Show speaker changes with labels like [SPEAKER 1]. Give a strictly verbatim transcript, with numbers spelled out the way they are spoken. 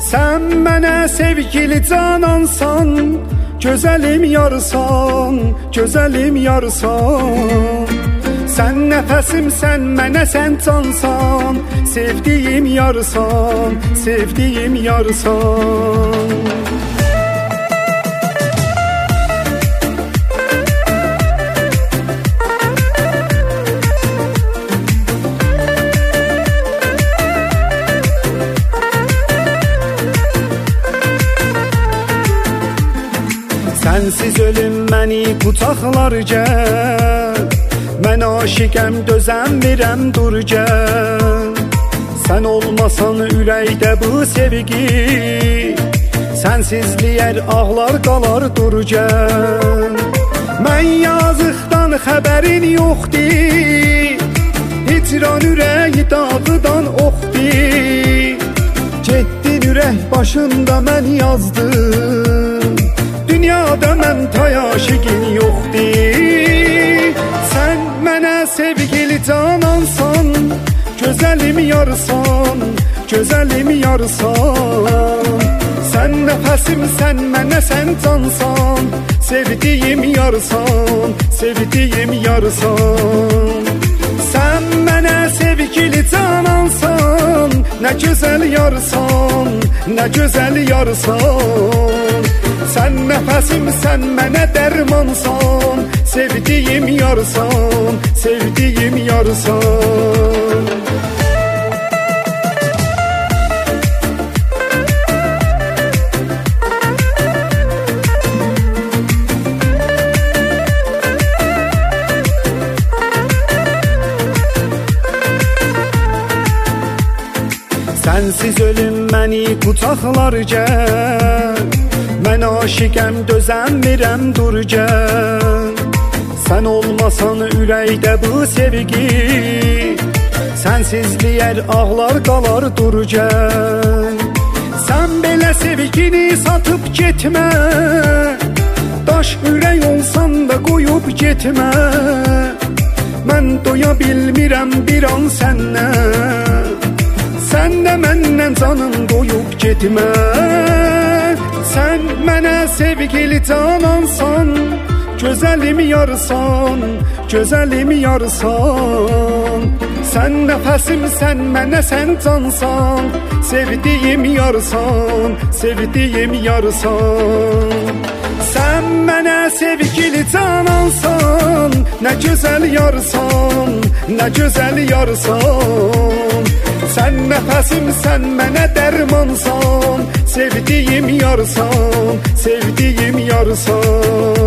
[SPEAKER 1] Sən mənə sevgili canansan, gözəlim yarsan, gözəlim yarsan. Sən nəfəsim, sən mənə sən cansan, sevdiyim yarsan, sevdiyim yarsan. Sənsiz ölüm məni qucaqlar gəl, mən aşiqəm dözəmirəm dur gəl. Sən olmasan ürəkdə bu sevgi, sənsizliyər ağlar qalar dur gəl. Mən yazıqdan xəbərin yoxdur, hicran ürəyi dağıdan oxdur. Getdin ürək başında mən yazdım, dünyada mən tay aşiqin yoxdur. Sən mənə sevgili canansan, gözəlim yarsan, gözəlim yarsan. Sən nəfəsim, sən mənə sən cansan, sevdiyim yarsan, sevdiyim yarsan. Sən mənə sevgili canansan, nə gözəl yarsan, nə gözəl yarsan. Sən nəfəsim, sən mənə dərmansan, sevdiyim yarsan, sevdiyim yarsan. Sənsiz ölüm məni qucaqlar gəl, mən aşiqəm dözəmirəm dur gəl. Sən olmasan ürəkdə bu sevgi, sənsizliyər ağlar qalar dur gəl. Sən belə sevgini satıb getmə, daş ürək olsan da qoyub getmə. Mən doya bilmirəm bir an səndən, sən də məndən canım doyub getmə. Sən mənə sevgili canansan, gözəlim yarsan, gözəlim yarsan. Sən nəfəsim, sən mənə sən cansan, sevdiyim yarsan, sevdiyim yarsan. Sən mənə sevgili canansan, nə gözəl yarsan, nə gözəl yarsan. Sən nəfəsim, sən mənə dərmansan, sevdiyim yarsan, sevdiyim yarsan.